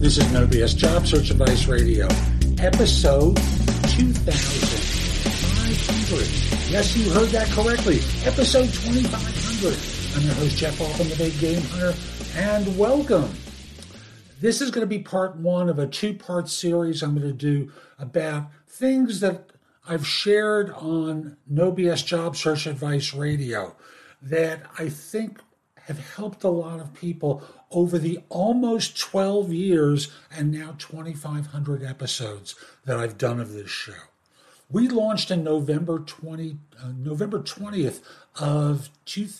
This is No BS Job Search Advice Radio, episode 2500. Yes, you heard that correctly. Episode 2500. I'm your host, Jeff Altman, the Big Game Hunter, and welcome. This is going to be part one of a two-part series I'm going to do about things that I've shared on No BS Job Search Advice Radio that I think have helped a lot of people over the almost 12 years and now 2,500 episodes that I've done of this show. We launched in November 20th of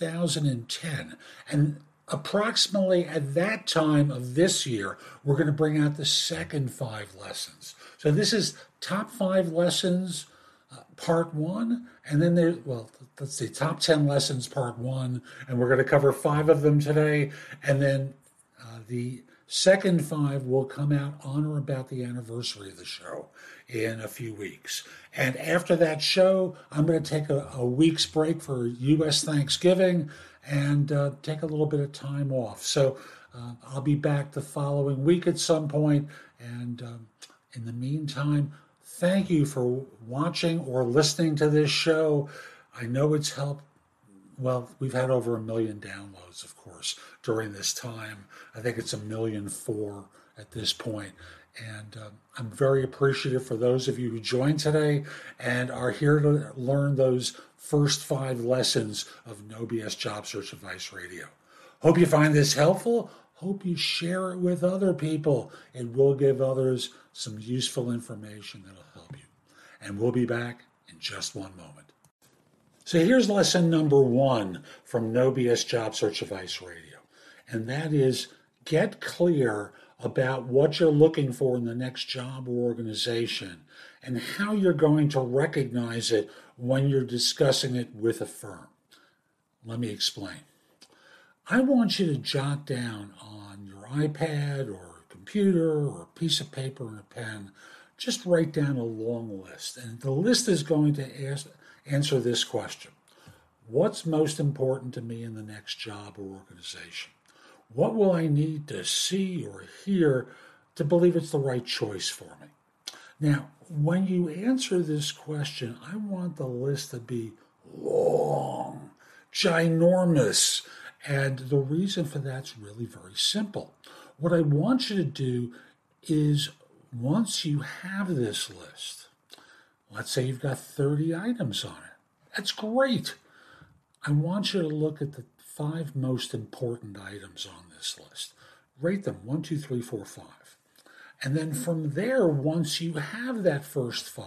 2010, and approximately at that time of this year, we're going to bring out the second 5 lessons. So this is top 5 lessons, part 1, and then let's see, top 10 lessons, part 1, and we're going to cover 5 of them today, and then the second 5 will come out on or about the anniversary of the show in a few weeks. And after that show, I'm going to take a week's break for U.S. Thanksgiving and take a little bit of time off. So I'll be back the following week at some point. And in the meantime, thank you for watching or listening to this show. I know it's helped. Well, we've had over 1 million downloads, of course, during this time. I think it's 1.4 million at this point. And I'm very appreciative for those of you who joined today and are here to learn those first 5 lessons of No BS Job Search Advice Radio. Hope you find this helpful. Hope you share it with other people. It will give others some useful information that'll help you. And we'll be back in just one moment. So here's lesson number 1 from No BS Job Search Advice Radio. And that is get clear about what you're looking for in the next job or organization and how you're going to recognize it when you're discussing it with a firm. Let me explain. I want you to jot down on your iPad or computer or a piece of paper and a pen, just write down a long list. And the list is going to answer this question. What's most important to me in the next job or organization? What will I need to see or hear to believe it's the right choice for me? Now, when you answer this question, I want the list to be long, ginormous, and the reason for that's really very simple. What I want you to do is, once you have this list, let's say you've got 30 items on it. That's great. I want you to look at the 5 most important items on this list. Rate them 1, 2, 3, 4, 5. And then from there, once you have that first 5,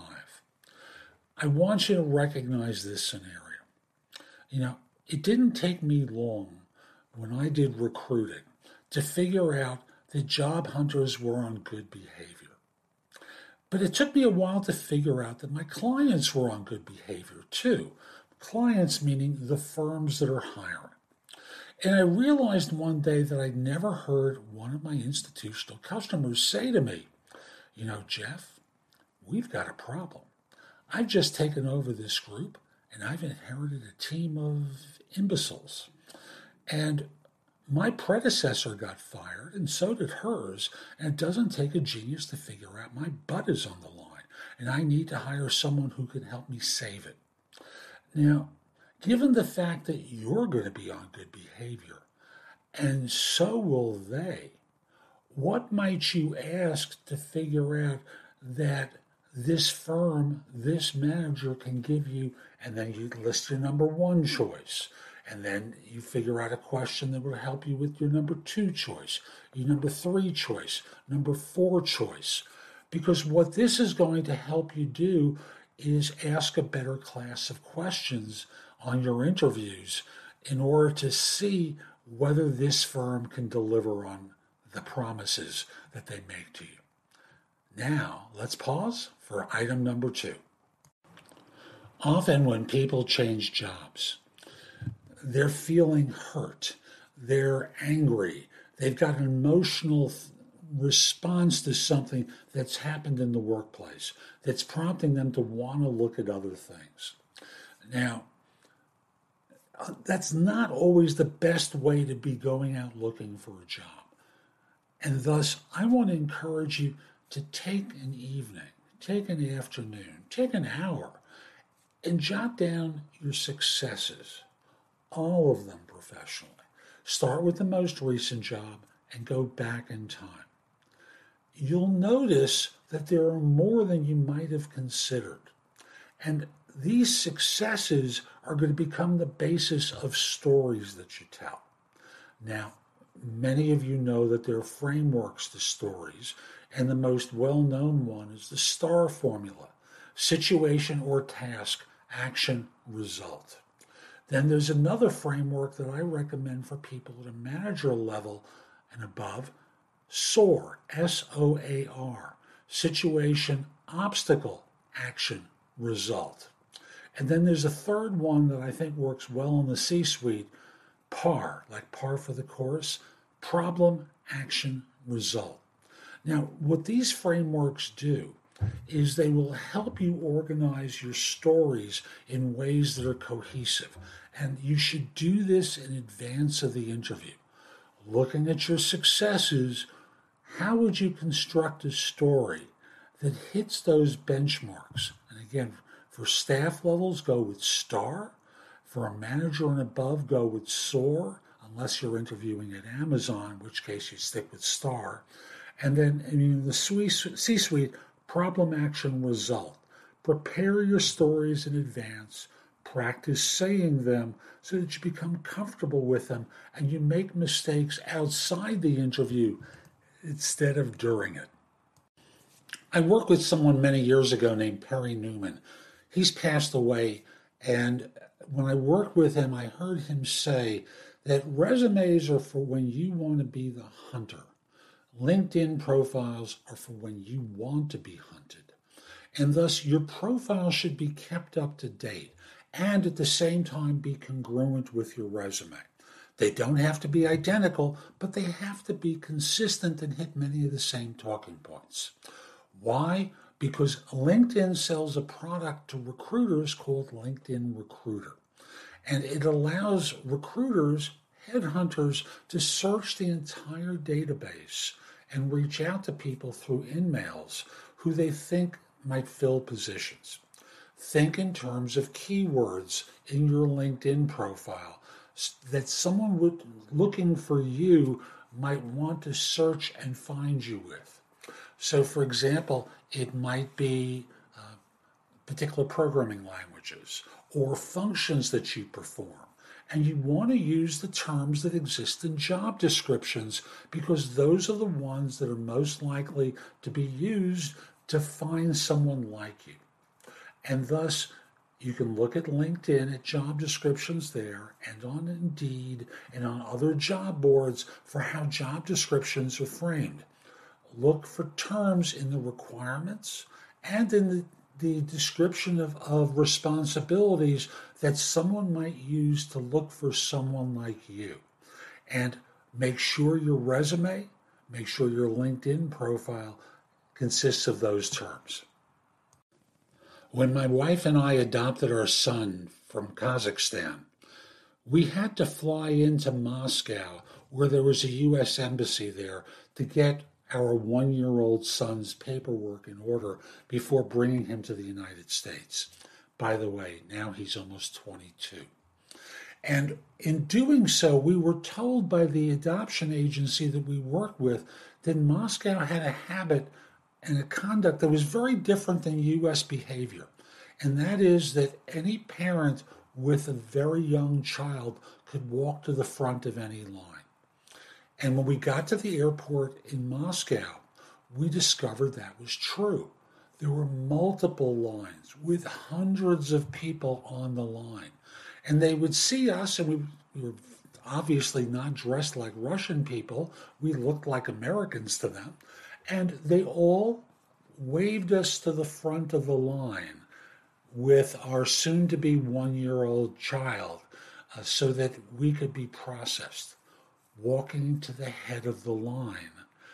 I want you to recognize this scenario. You know, it didn't take me long when I did recruiting to figure out that job hunters were on good behavior. But it took me a while to figure out that my clients were on good behavior too. Clients meaning the firms that are hiring. And I realized one day that I'd never heard one of my institutional customers say to me, you know, Jeff, we've got a problem. I've just taken over this group and I've inherited a team of imbeciles. And my predecessor got fired and so did hers. And it doesn't take a genius to figure out my butt is on the line and I need to hire someone who can help me save it. Now, given the fact that you're going to be on good behavior, and so will they, what might you ask to figure out that this firm, this manager can give you, and then you list your number 1 choice, and then you figure out a question that will help you with your number 2 choice, your number 3 choice, number 4 choice, because what this is going to help you do is ask a better class of questions on your interviews in order to see whether this firm can deliver on the promises that they make to you. Now, let's pause for item number 2. Often when people change jobs, they're feeling hurt, they're angry, they've got an emotional response to something that's happened in the workplace that's prompting them to want to look at other things. Now, that's not always the best way to be going out looking for a job. And thus, I want to encourage you to take an evening, take an afternoon, take an hour, and jot down your successes, all of them professionally. Start with the most recent job and go back in time. You'll notice that there are more than you might have considered. And these successes are going to become the basis of stories that you tell. Now, many of you know that there are frameworks to stories, and the most well-known one is the STAR formula: situation or task, action, result. Then there's another framework that I recommend for people at a manager level and above: SOAR, SOAR, situation, obstacle, action, result. And then there's a third one that I think works well in the C-suite: PAR, like par for the course, problem, action, result. Now, what these frameworks do is they will help you organize your stories in ways that are cohesive. And you should do this in advance of the interview. Looking at your successes, how would you construct a story that hits those benchmarks? And again, for staff levels, go with STAR. For a manager and above, go with SOAR, unless you're interviewing at Amazon, in which case you stick with STAR. And then in the C-suite, problem, action, result. Prepare your stories in advance. Practice saying them so that you become comfortable with them and you make mistakes outside the interview instead of during it. I worked with someone many years ago named Perry Newman. He's passed away, and when I worked with him, I heard him say that resumes are for when you want to be the hunter. LinkedIn profiles are for when you want to be hunted. And thus, your profile should be kept up to date and at the same time be congruent with your resume. They don't have to be identical, but they have to be consistent and hit many of the same talking points. Why? Because LinkedIn sells a product to recruiters called LinkedIn Recruiter. And it allows recruiters, headhunters, to search the entire database and reach out to people through InMails who they think might fill positions. Think in terms of keywords in your LinkedIn profile that someone looking for you might want to search and find you with. So, for example, it might be particular programming languages or functions that you perform. And you want to use the terms that exist in job descriptions because those are the ones that are most likely to be used to find someone like you. And thus, you can look at LinkedIn at job descriptions there and on Indeed and on other job boards for how job descriptions are framed. Look for terms in the requirements and in the description of responsibilities that someone might use to look for someone like you. And make sure your resume, make sure your LinkedIn profile consists of those terms. When my wife and I adopted our son from Kazakhstan, we had to fly into Moscow, where there was a U.S. embassy there, to get our 1-year-old son's paperwork in order before bringing him to the United States. By the way, now he's almost 22. And in doing so, we were told by the adoption agency that we worked with that Moscow had a habit and a conduct that was very different than U.S. behavior. And that is that any parent with a very young child could walk to the front of any line. And when we got to the airport in Moscow, we discovered that was true. There were multiple lines with hundreds of people on the line. And they would see us, and we were obviously not dressed like Russian people. We looked like Americans to them. And they all waved us to the front of the line with our soon-to-be 1-year-old child so that we could be processed. Walking to the head of the line,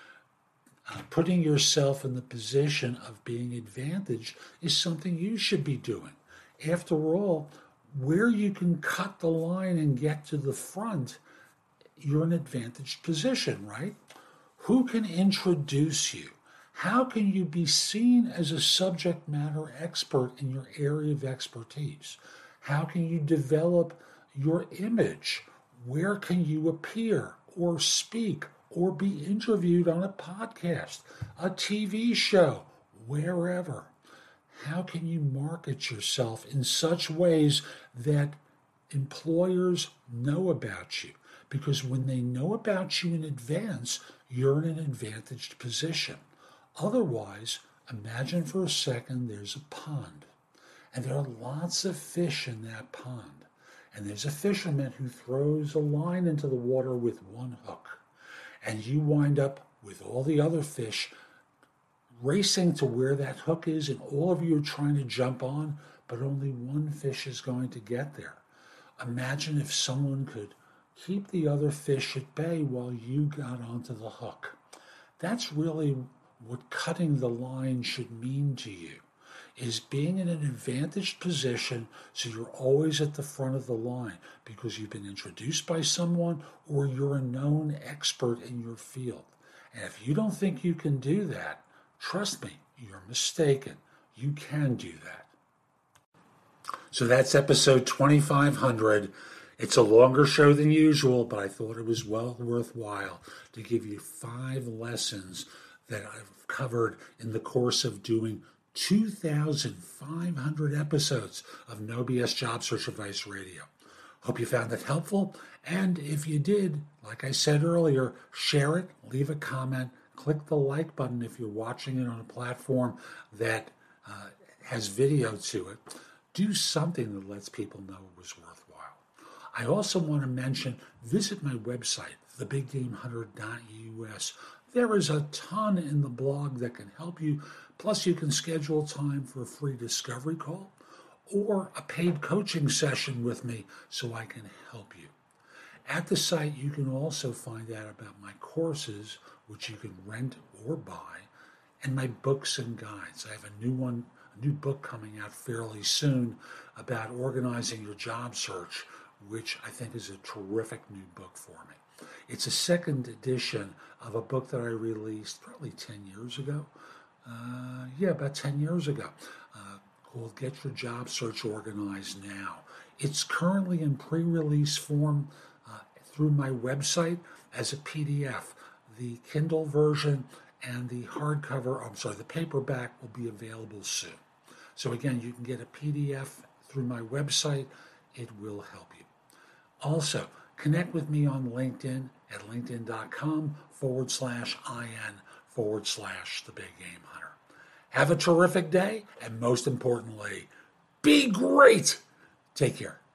putting yourself in the position of being advantaged is something you should be doing. After all, where you can cut the line and get to the front, you're in an advantaged position, right? Who can introduce you? How can you be seen as a subject matter expert in your area of expertise? How can you develop your image? Where can you appear or speak or be interviewed on a podcast, a TV show, wherever? How can you market yourself in such ways that employers know about you? Because when they know about you in advance, you're in an advantaged position. Otherwise, imagine for a second there's a pond, and there are lots of fish in that pond. And there's a fisherman who throws a line into the water with one hook. And you wind up with all the other fish racing to where that hook is, and all of you are trying to jump on, but only one fish is going to get there. Imagine if someone could keep the other fish at bay while you got onto the hook. That's really what cutting the line should mean to you, is being in an advantaged position so you're always at the front of the line because you've been introduced by someone or you're a known expert in your field. And if you don't think you can do that, trust me, you're mistaken. You can do that. So that's episode 2500. It's a longer show than usual, but I thought it was well worthwhile to give you 5 lessons that I've covered in the course of doing 2,500 episodes of No BS Job Search Advice Radio. Hope you found it helpful, and if you did, like I said earlier, share it, leave a comment, click the like button if you're watching it on a platform that has video to it. Do something that lets people know it was worthwhile. I also want to mention, visit my website, thebiggamehunter.us. There is a ton in the blog that can help you. Plus, you can schedule time for a free discovery call or a paid coaching session with me so I can help you. At the site, you can also find out about my courses, which you can rent or buy, and my books and guides. I have a new book coming out fairly soon about organizing your job search, which I think is a terrific new book for me. It's a second edition of a book that I released probably 10 years ago. About 10 years ago, called Get Your Job Search Organized Now. It's currently in pre-release form through my website as a PDF. The Kindle version and the the paperback will be available soon. So again, you can get a PDF through my website. It will help you. Also, connect with me on LinkedIn at linkedin.com/IN/The Big Game Hunter. Have a terrific day, and most importantly, be great. Take care.